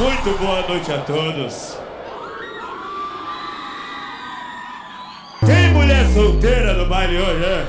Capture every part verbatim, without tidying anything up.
Muito boa noite a todos. Tem mulher solteira no baile hoje, né?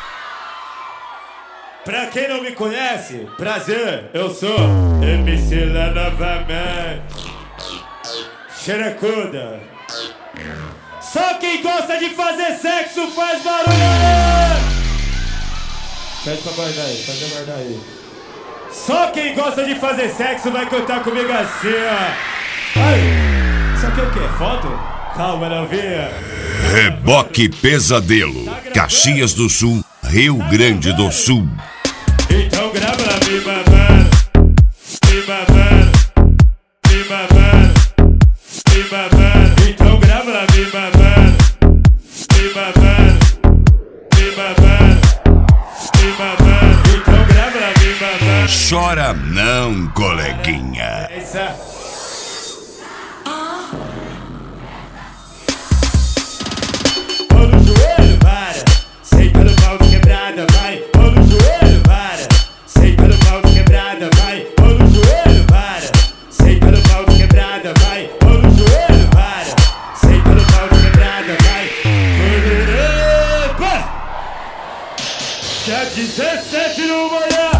Pra quem não me conhece, prazer, eu sou M C lá novamente. Xerecuda. Só quem gosta de fazer sexo faz barulho! Pede pra guardar aí, pode guardar aí. Só quem gosta de fazer sexo vai cantar comigo assim, ó. Ai, isso aqui é o quê? Foto? Calma, novinha. Reboque Pesadelo, Caxias do Sul, Rio Grande do Sul. Então grava lá, me babando, me babando, me babando, me babando. Então grava lá, me babando, me babando, me babando, me babando. Então grava lá, me babando. Chora não, coleguinha. Essa. Mão no joelho, para. Senta no pau de quebrada, vai. Mão no joelho, para. Senta no pau de quebrada, vai. Mão no joelho, para. Senta no pau de quebrada, vai. Mão no joelho, para. Senta no pau de quebrada, vai. Epa! Já dezessete no manhã.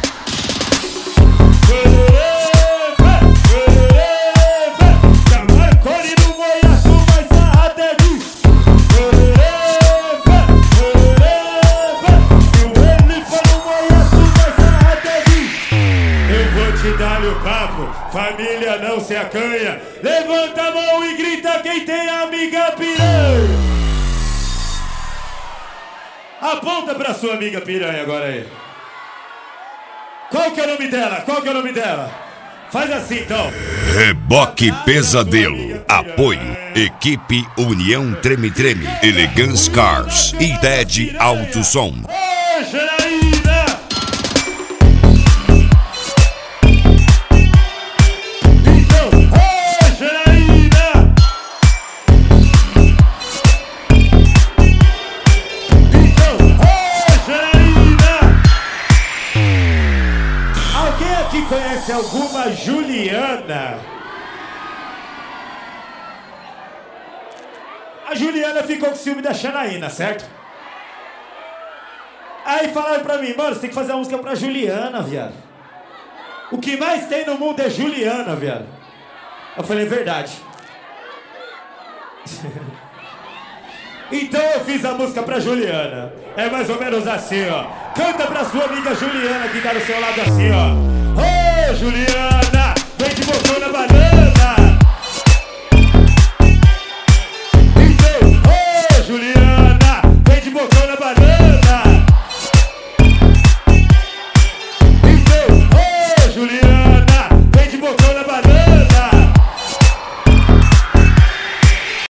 Família não se acanha. Levanta a mão e grita quem tem amiga piranha. Aponta pra sua amiga piranha agora aí. Qual que é o nome dela? Qual que é o nome dela? Faz assim então. Reboque Pesadelo. Apoio. Equipe União Treme Treme, Elegance Cars e Ted Alto Som. Ô, Janaína! Conhece alguma Juliana? A Juliana ficou com ciúme da Janaína, certo? Aí falaram pra mim, mano, você tem que fazer uma música pra Juliana, viado. O que mais tem no mundo é Juliana, viado. Eu falei, verdade. Então eu fiz a música pra Juliana. É mais ou menos assim, ó. Canta pra sua amiga Juliana que tá do seu lado assim, ó. Ô, oh, Juliana, vem de botão na banana. Então, ô, oh, Juliana, vem de botão na banana. Então, ô, oh, Juliana, vem de botão na banana.